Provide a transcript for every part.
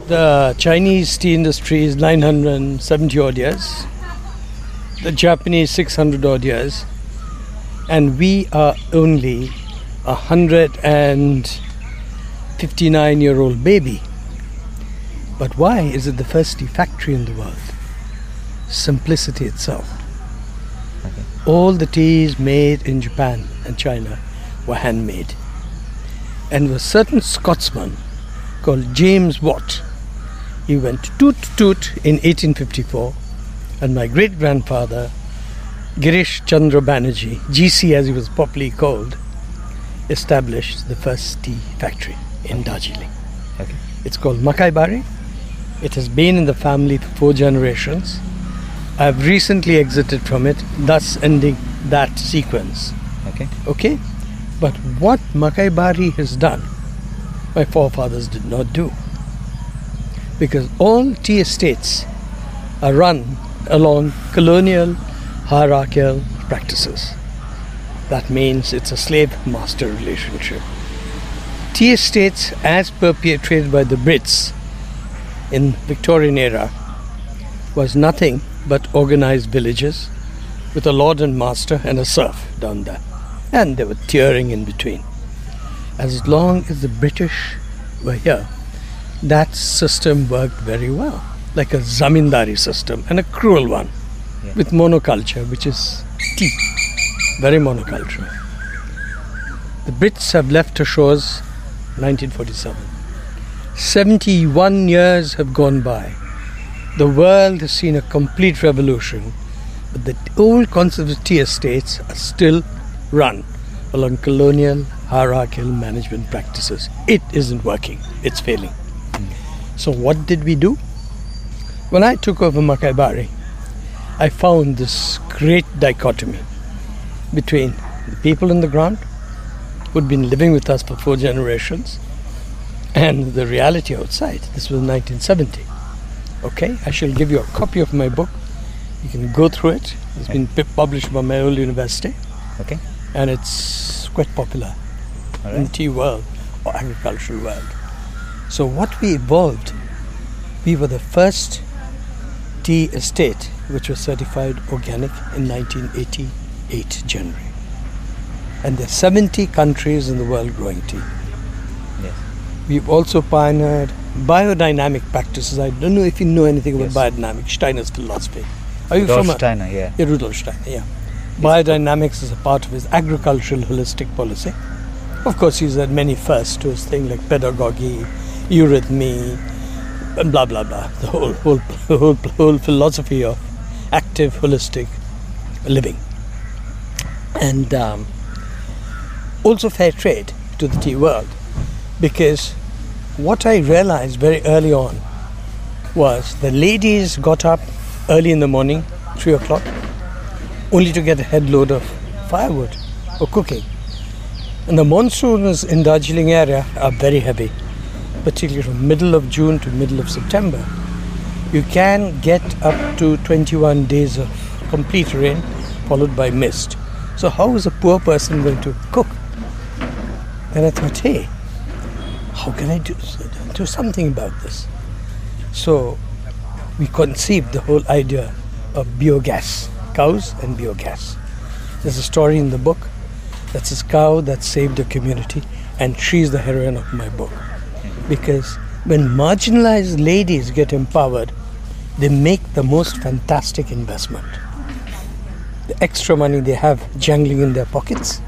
The Chinese tea industry is 970 odd years, the Japanese 600 odd years, and we are only 159-year-old baby. But why is it the first tea factory in the world? Simplicity itself. Okay. All the teas made in Japan and China were handmade. And a certain Scotsman called James Watt, he went toot toot in 1854, and my great-grandfather, Girish Chandra Banerjee, GC as he was popularly called, established the first tea factory in Darjeeling. Okay. It's called Makai Bari. It has been in the family for 4 generations. I have recently exited from it, thus ending that sequence. Okay. But what Makai Bari has done, my forefathers did not do. Because all tea estates are run along colonial hierarchical practices. That means it's a slave-master relationship. Tea estates, as perpetrated by the Brits in Victorian era, was nothing but organized villages with a lord and master and a serf down there. And they were tearing in between. As long as the British were here, that system worked very well, like a zamindari system, and a cruel one, with monoculture, which is tea, very monocultural. The Brits have left our shores 1947. 71 years have gone by. The world has seen a complete revolution, but the old concepts of tea estates are still run along colonial hierarchical management practices. It isn't working. It's failing. So what did we do? When I took over Makai Bari, I found this great dichotomy between the people on the ground who'd been living with us for 4 generations and the reality outside. This was 1970. Okay, I shall give you a copy of my book. You can go through it. It's been published by my old university. Okay. And it's quite popular in the tea world or agricultural world. So what we evolved, we were the first tea estate which was certified organic in 1988 January. And there are 70 countries in the world growing tea. Yes. We've also pioneered biodynamic practices. I don't know if you know anything about biodynamics, Steiner's philosophy. Are you Rudolf Steiner, yeah. Rudolf Steiner, yeah. Biodynamics is a part of his agricultural holistic policy. Of course, he's had many firsts to his thing like pedagogy, eurythmy, and blah blah blah. The whole philosophy of active holistic living, and also fair trade to the tea world. Because what I realized very early on was the ladies got up early in the morning, 3 o'clock, only to get a head load of firewood or cooking. And the monsoons in Darjeeling area are very heavy, particularly from middle of June to middle of September. You can get up to 21 days of complete rain followed by mist. So how is a poor person going to cook? And I thought, hey, how can I do something about this? So we conceived the whole idea of biogas, cows and biogas. There's a story in the book. That's a cow that saved a community, and she's the heroine of my book. Because when marginalized ladies get empowered, they make the most fantastic investment. The extra money they have jangling in their pockets,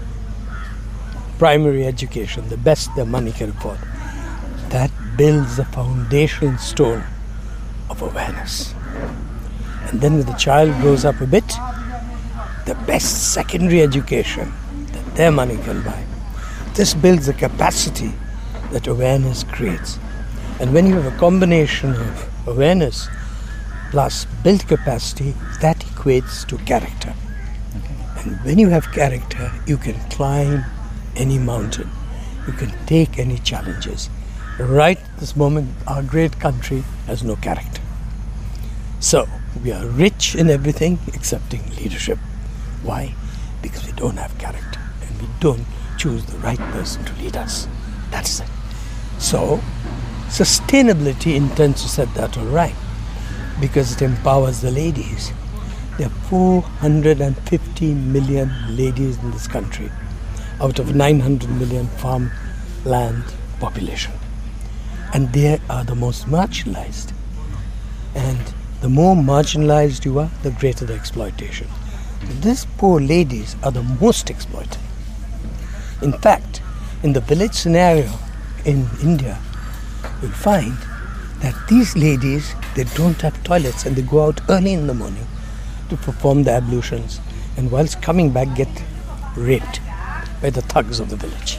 primary education, the best their money can afford, that builds the foundation stone of awareness. And then when the child grows up a bit, the best secondary education that their money can buy. This builds the capacity that awareness creates. And when you have a combination of awareness plus built capacity, that equates to character. Okay. And when you have character, you can climb any mountain. You can take any challenges. Right this moment, our great country has no character. So, we are rich in everything excepting leadership. Why? Because we don't have character and we don't choose the right person to lead us. That's it. So, Sustainability intends to set that all right because it empowers the ladies. There are 450 million ladies in this country out of 900 million farmland population. And they are the most marginalized. And the more marginalized you are, the greater the exploitation. These poor ladies are the most exploited. In fact, in the village scenario in India, you'll find that these ladies, they don't have toilets and they go out early in the morning to perform the ablutions, and whilst coming back get raped by the thugs of the village.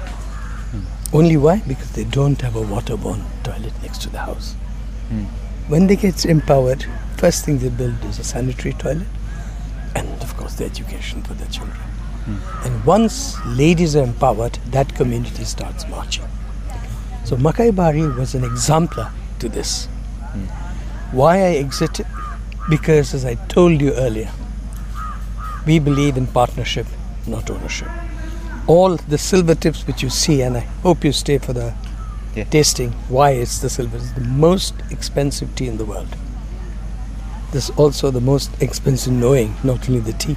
Only why? Because they don't have a waterborne toilet next to the house. When they get empowered, first thing they build is a sanitary toilet and of course the education for their children. And once ladies are empowered, that community starts marching. So Makai Bari was an exemplar to this. Why I exited? Because as I told you earlier, we believe in partnership, not ownership. All the silver tips which you see, and I hope you stay for the tasting, why it's the silver. It's the most expensive tea in the world. This is also the most expensive knowing, not only the tea.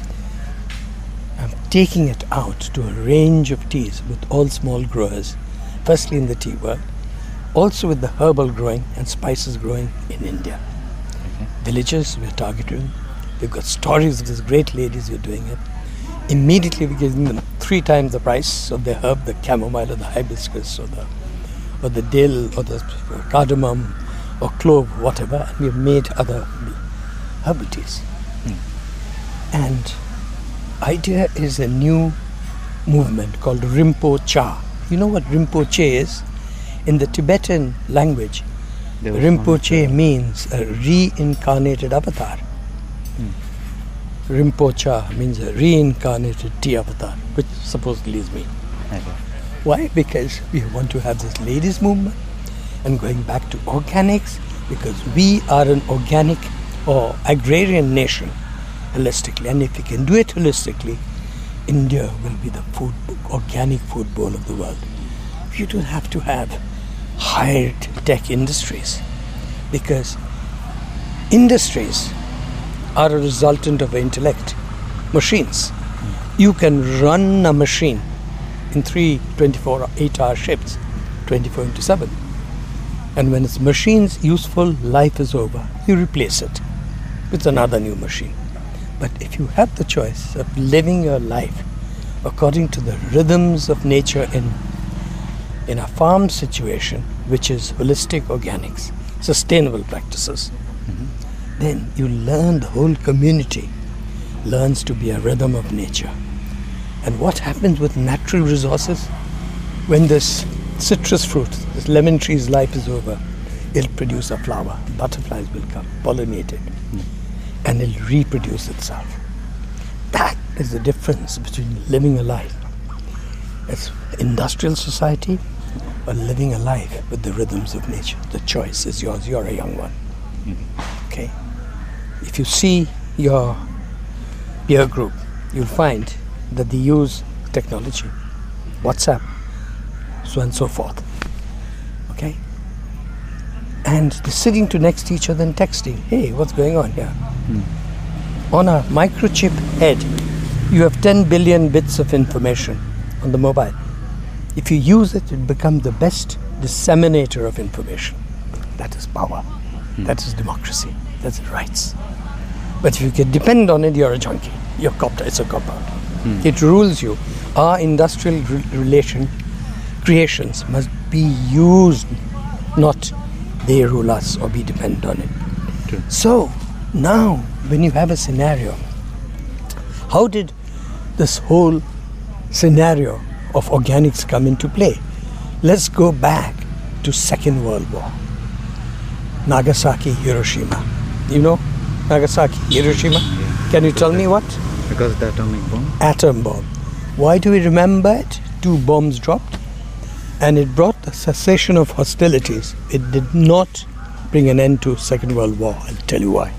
I'm taking it out to a range of teas with all small growers, firstly in the tea world, also with the herbal growing and spices growing in India. Villages we're targeting. We've got stories of these great ladies who are doing it. Immediately we're giving them 3 times the price of the herb, the chamomile or the hibiscus or the dill or the cardamom or clove, whatever, and we've made other herbal teas. And idea is a new movement called Rinpoche. You know what Rinpoche is? In the Tibetan language, Rinpoche means a reincarnated avatar. Rinpoche means a reincarnated tea avatar, which supposedly is me. Why? Because we want to have this ladies movement and going back to organics, because we are an organic or agrarian nation holistically, and if we can do it holistically, India will be the organic food bowl of the world. You don't have to have high tech industries, because industries are a resultant of intellect. Machines. You can run a machine in 3 8-hour shifts, 24/7. And when its machine's useful life is over, you replace it with another new machine. But if you have the choice of living your life according to the rhythms of nature in a farm situation, which is holistic organics, sustainable practices, then you learn, the whole community learns to be a rhythm of nature. And what happens with natural resources? When this citrus fruit, this lemon tree's life is over, it'll produce a flower. Butterflies will come, pollinate it, and it'll reproduce itself. That is the difference between living a life as industrial society or living a life with the rhythms of nature. The choice is yours. You're a young one. Okay? If you see your peer group, you'll find that they use technology, WhatsApp, so and so forth. Okay? And they're sitting next to each other and texting. Hey, what's going on here? On a microchip head, you have 10 billion bits of information on the mobile. If you use it, it becomes the best disseminator of information. That is power. That is democracy. That's rights. But if you can depend on it, you're a junkie. You're copped. It's a cop-out. It rules you. Our industrial creations must be used, not they rule us or be dependent on it. True. So now, when you have a scenario, how did this whole scenario of organics come into play? Let's go back to Second World War. Nagasaki, Hiroshima. You know Nagasaki, Hiroshima? Yeah. Can you tell me what? Because of the atomic bomb? Atom bomb. Why do we remember it? 2 bombs dropped, and it brought the cessation of hostilities. It did not bring an end to Second World War. I'll tell you why.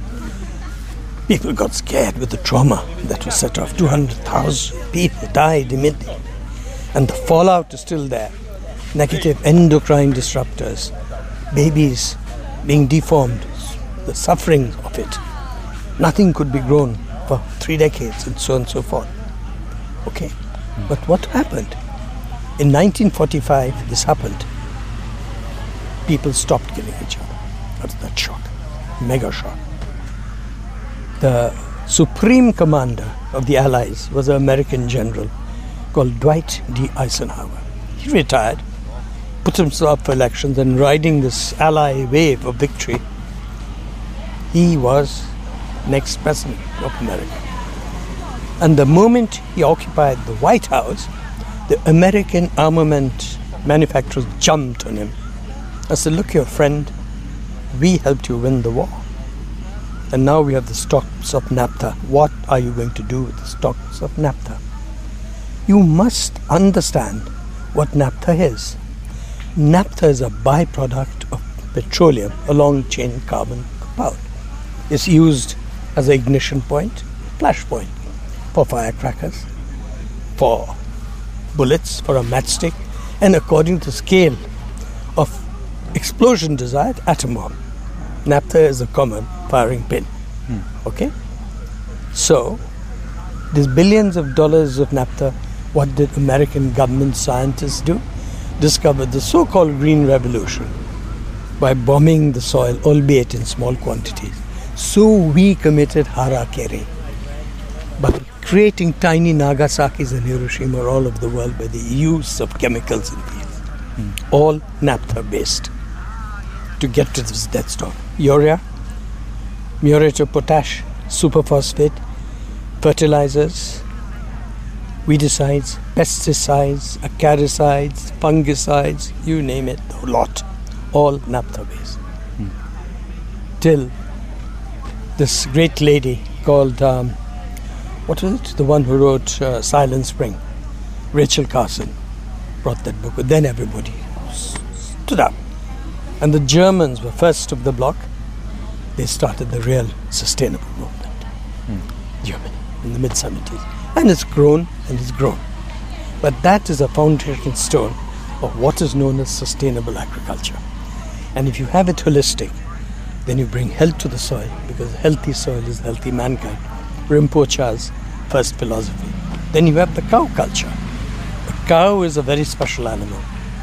People got scared with the trauma that was set off. 200,000 people died immediately. And the fallout is still there. negative endocrine disruptors, babies being deformed, the suffering of it. Nothing could be grown for 3 decades and so on and so forth. Okay, but what happened? In 1945, this happened. People stopped killing each other. That's that shock, mega shock. The supreme commander of the Allies was an American general called Dwight D. Eisenhower. He retired, put himself up for elections, and riding this Ally wave of victory, he was next president of America. And the moment he occupied the White House, the American armament manufacturers jumped on him. I said, look here, friend, we helped you win the war. And now we have the stocks of naphtha. What are you going to do with the stocks of naphtha? You must understand what naphtha is. Naphtha is a byproduct of petroleum, a long-chain carbon compound. It's used as an ignition point, flash point, for firecrackers, for bullets, for a matchstick, and according to the scale of explosion desired, atom bomb. Naphtha is a common firing pin. Okay? So, these billions of dollars of naphtha, what did American government scientists do? Discovered the so-called Green Revolution by bombing the soil, albeit in small quantities. So we committed harakiri by creating tiny Nagasaki's and Hiroshima all over the world by the use of chemicals in these. All naphtha based to get to this death storm. Urea, muriate of potash, superphosphate, fertilizers, weedicides, pesticides, acaricides, fungicides, you name it, a lot. All naphtha based. Till this great lady called, what was it? The one who wrote Silent Spring, Rachel Carson, brought that book. But then everybody stood up. And the Germans were first of the block. They started the real sustainable movement. Germany, in the mid-70s. And it's grown and it's grown. But that is a foundation stone of what is known as sustainable agriculture. And if you have it holistic, then you bring health to the soil, because healthy soil is healthy mankind. Rinpoche's first philosophy. Then you have the cow culture. The cow is a very special animal.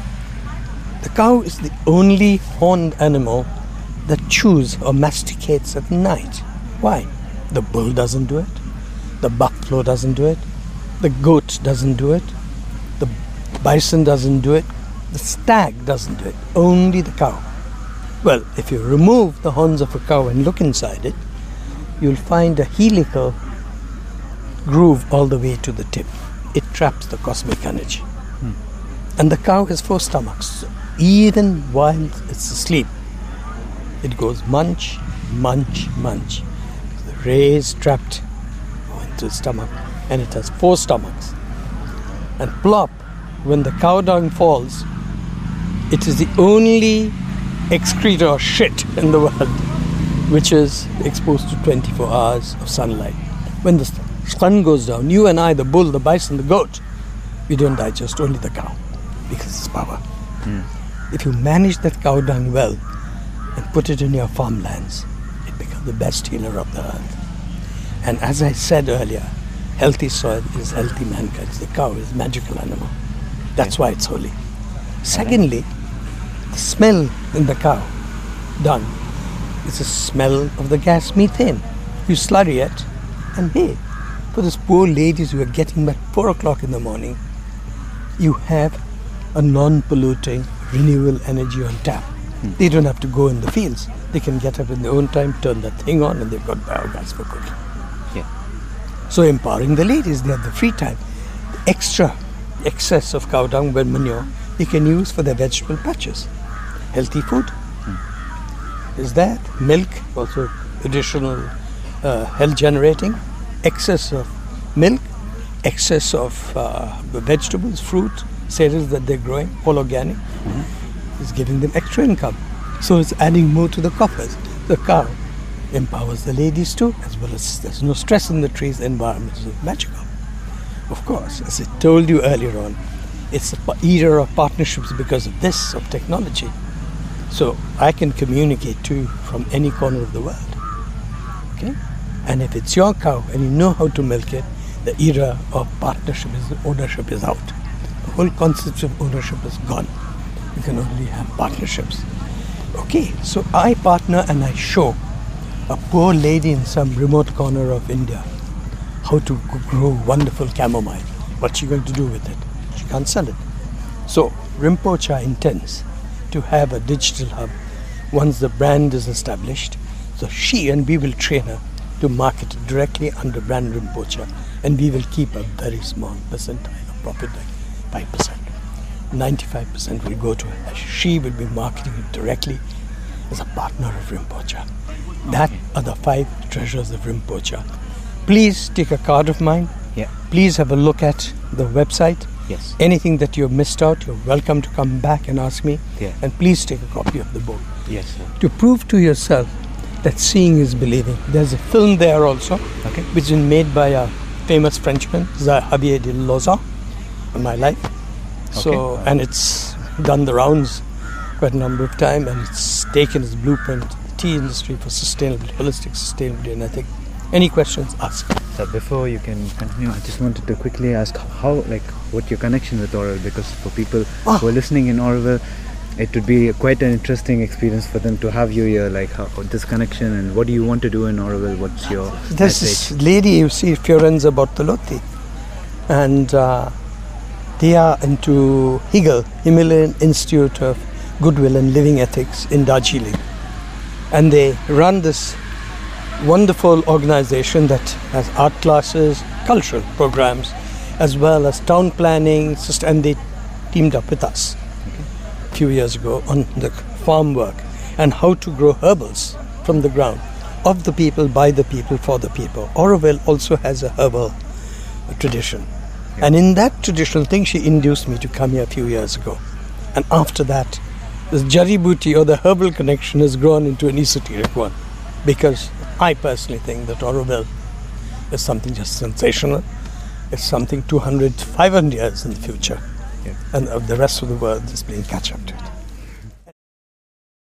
The cow is the only horned animal that chews or masticates at night. Why? The bull doesn't do it. The buffalo doesn't do it. The goat doesn't do it. The bison doesn't do it. The stag doesn't do it. Only the cow. Well, if you remove the horns of a cow and look inside it, you'll find a helical groove all the way to the tip. It traps the cosmic energy. And the cow has 4 stomachs. So even while it's asleep, it goes munch, munch, munch. The rays trapped go into the stomach, and it has 4 stomachs. And plop, when the cow dung falls, it is the only excreta or shit in the world which is exposed to 24 hours of sunlight. When the sun goes down, you and I, the bull, the bison, the goat, we don't digest, only the cow, because it's power. If you manage that cow dung well and put it in your farmlands, it becomes the best healer of the earth. And as I said earlier, healthy soil is healthy mankind. The cow is a magical animal. That's why it's holy. Secondly, the smell in the cow dung is the smell of the gas methane. You slurry it, and hey, for those poor ladies who are getting back 4 o'clock in the morning, you have a non-polluting renewable energy on tap. They don't have to go in the fields. They can get up in their own time, turn that thing on, and they've got biogas for cooking. So empowering the ladies, they have the free time. The excess of cow dung, well, manure, they can use for their vegetable patches. Healthy food is that. Milk, also additional health generating. Excess of milk, excess of vegetables, fruit, cereals that they're growing, all organic, is giving them extra income. So it's adding more to the coffers. The cow empowers the ladies too, as well as there's no stress in the trees, the environment is magical. Of course, as I told you earlier on, It's the era of partnerships because of this, of technology. So I can communicate to you from any corner of the world. Okay? And if it's your cow and you know how to milk it, the era of partnership ownership is out. The whole concept of ownership is gone. You can only have partnerships. Okay, so I partner and I show a poor lady in some remote corner of India how to grow wonderful chamomile. What's she going to do with it? She can't sell it. So Rinpoche intends to have a digital hub once the brand is established. So she and we will train her to market it directly under brand Rinpoche, and we will keep a very small percentile of profit, like 5%. 95% will go to her. She will be marketing it directly as a partner of Rinpoche. That are the 5 treasures of Rinpoche. Please take a card of mine. Yeah. Please have a look at the website. Yes. Anything that you've missed out, you're welcome to come back and ask me. Yeah. And please take a copy of the book. Yes, sir. To prove to yourself that seeing is believing. There's a film there also, Okay. which is made by a famous Frenchman, Javier de Loza, on my life. So, and it's done the rounds quite a number of times, and it's taken as blueprint to the tea industry for sustainability, holistic sustainability. And I think any questions, ask. So before you can continue, I just wanted to quickly ask what your connection with Oroville, because for people who are listening in Oroville, it would be quite an interesting experience for them to have you here, like how this connection, and what do you want to do in Oroville? What's your There's message? this lady, you see, Fiorenza Bortolotti, and they are into HIGL, Himalayan Institute of Goodwill and Living Ethics in Darjeeling. And they run this wonderful organization that has art classes, cultural programs, as well as town planning, and they teamed up with us a few years ago on the farm work and how to grow herbals from the ground, of the people, by the people, for the people. Oroville also has a herbal tradition. And in that traditional thing, she induced me to come here a few years ago. And after that, this Jari Booty or the herbal connection has grown into an esoteric one. Because I personally think that Oroville is something just sensational. It's something 200, 500 years in the future. Yeah. And the rest of the world is playing catch up to it.